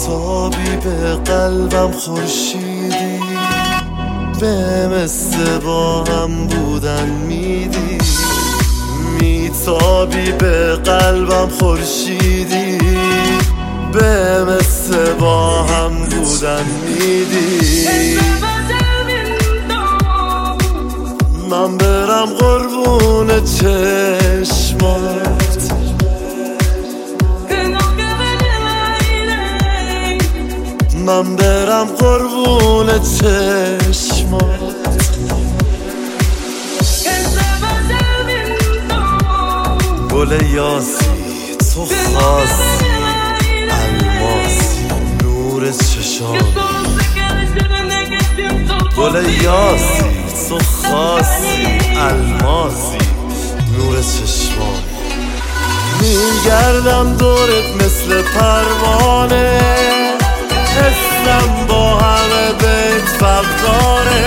میتابی به قلبم خورشیدی، به مثل با هم بودن میدی. میتابی به قلبم خورشیدی، به مثل با هم بودن میدی. من برم قربون چشمات، من برم قربون چشمات. گل یاسی تو خاصی، الماسی نور چشام. گل یاسی تو خاصی، الماسی نور چشمان. میگردم دورت مثل پروانه، حسم با همه بیت فقاره.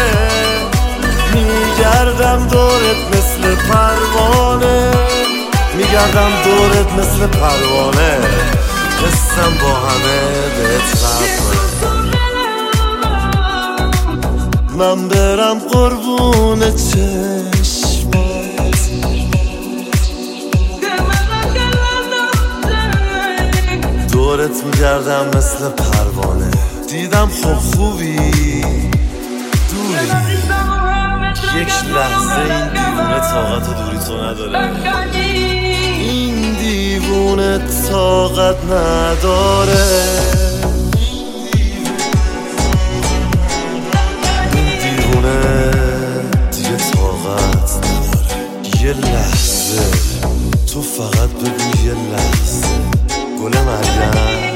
میگردم دورت مثل پروانه، میگردم دورت مثل پروانه، حسم با همه بیت فقاره. من برم قربون چشمات، دورت میگردم مثل پروانه. دیدم خوبی دوری، یک لحظه این دیوونه طاقت دوری تو نداره. این دیوونه طاقت نداره، دیگه طاقت نداره. یه لحظه تو فقط بگو یه لحظه. گل مریم،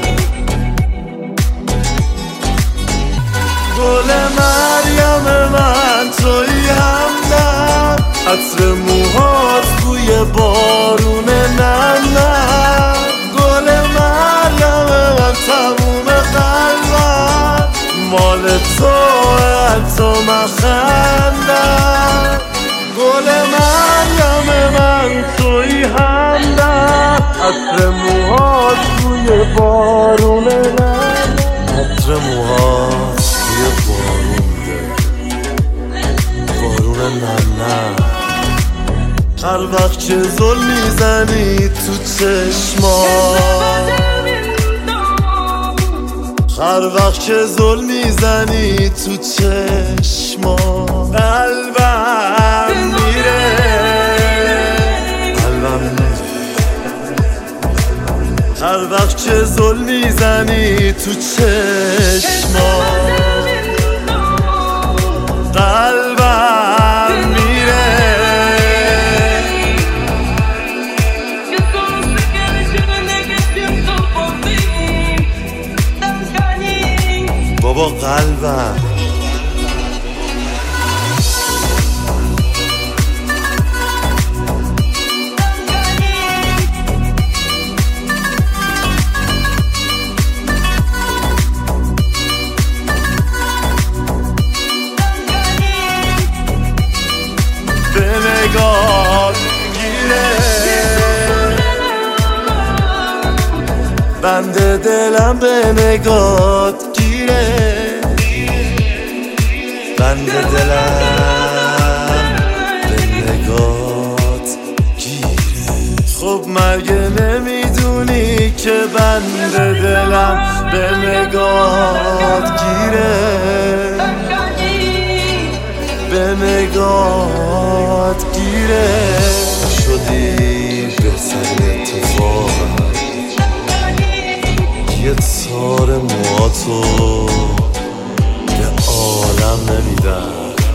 گل مریم من تویی همدم، عطر موهات بوی بارون نم. گل مریم من تموم قلبم، مال تو حتی من خندم. گل مریم من تویی همدم، عطر موهات بوی بارون نم. عطر موهات بوی بارون نم. هر وقت که زل میزنی تو چشمات، هر وقت که زل میزنی تو چشمات، قلبم میره، قلبم میره. هر وقت که زل میزنی تو چشمات، قلبم میره. بابا قلبم به نگات گیره، بند دلم به نگات گیره، بند دلم به نگات گیره. خب مگه نمیدونی که بند دلم به نگات گیره، به نگات گیره. شدی بهترین اتفاقم، یه تار موهاتو به عالم نمیدم.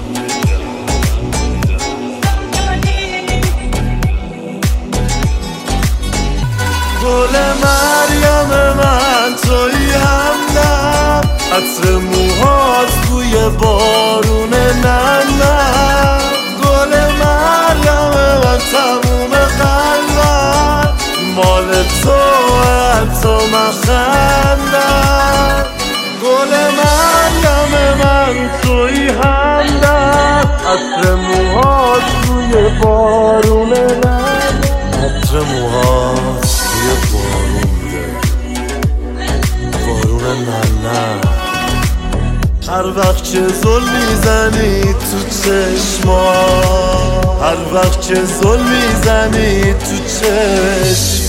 گل مریم من تویی همدم، عطر موهات بوی بارون نم. گل مریم من تموم قلبم، مال تو حتی من خندم. گل مریم من تویی همدم، عطر موهات بوی بارون نم. عطر موهات بوی بارون نه هر وقت که زل میزنی تو چشما، هر وقت که زل میزنی تو چشما